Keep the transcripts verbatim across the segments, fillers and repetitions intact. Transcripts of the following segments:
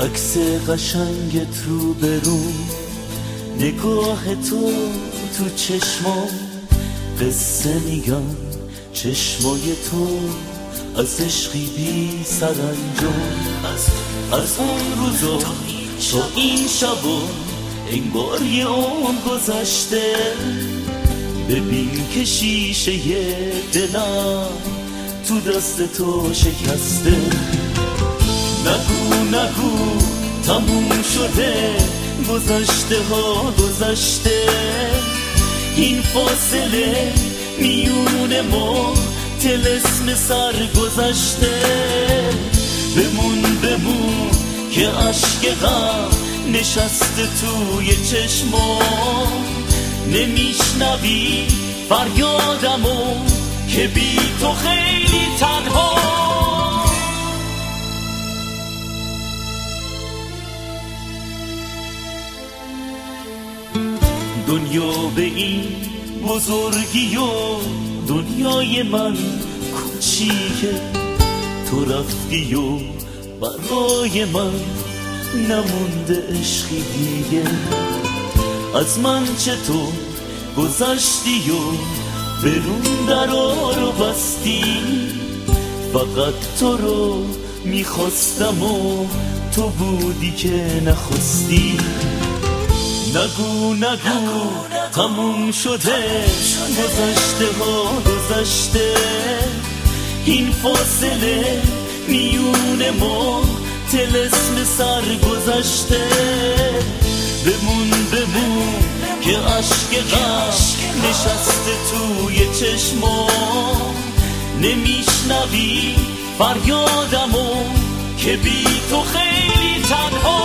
عکس قشنگت رو برون، نگاه تو تو چشمام قصه میگم، چشمای تو از عشقی بی سرانجام. از, از اون روزا تا این شبا انگار یه عمر گذشته. ببین که شیشه دلم تو دست تو شکسته. نگو نگو تموم شده، گذشته ها گذشته. این فاصله میون ما طلسم سر گذشته. بمون بمون که عشق غم نشسته توی چشمام. نمیشنوی فریادمو که بی تو خیلی تنها. دنیا به این بزرگی و دنیای من کوچیکه. تو رفتی و برای من نمونده عشقی دیگه. از من چطور گذشتی و برون درا رو بستی. فقط تو رو میخواستم و تو بودی که نخواستی. نگو نگو تموم شده، گذشته ها گذشته. این فاصله میون ما طلسم سر گذشته. بمون بمون که عشق غم نشسته توی چشمام. نمیشنوی فریادمو که بی تو خیلی تنها.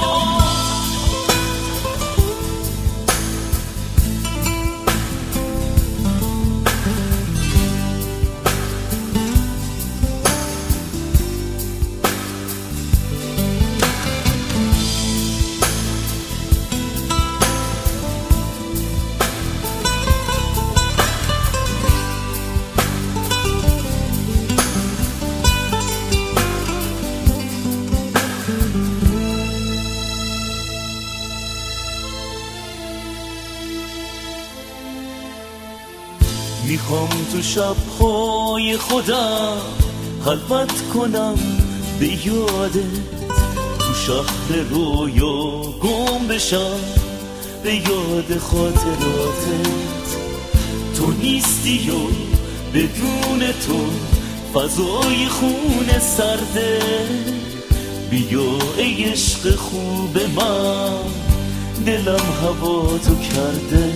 میخوام تو شبهای خودم خلوت کنم به یادت. تو شهر رویا گم بشم به یاد خاطراتت. تو نیستی و بدون تو فضای خونه سرده. بیا ای عشق خوب من، دلم هوا تو کرده.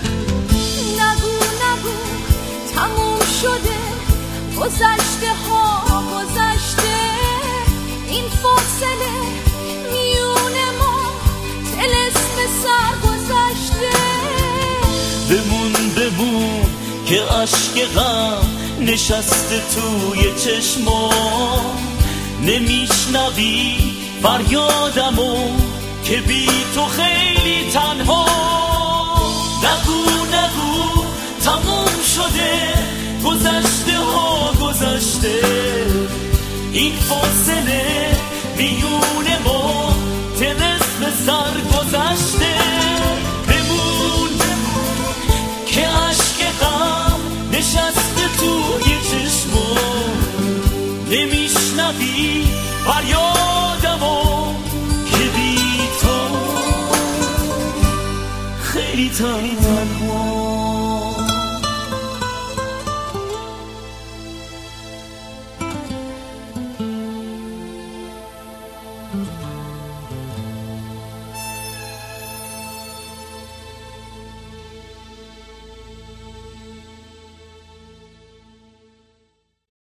تموم شده، گذشته ها گذشته. این فاصله میون ما طلسم سر گذشته. بمون بمون که عشق غم نشسته توی چشمام. نمیشنوی فریادمو که بی تو خیلی تنها. نگو نگو تموم شده، گذشته ها گذشته. این فاصله میون ما طلسم سر گذشته. بمون که عشق غم نشسته توی چشمم. نمیشنوی فریادمو که بی تو خیلی تنها.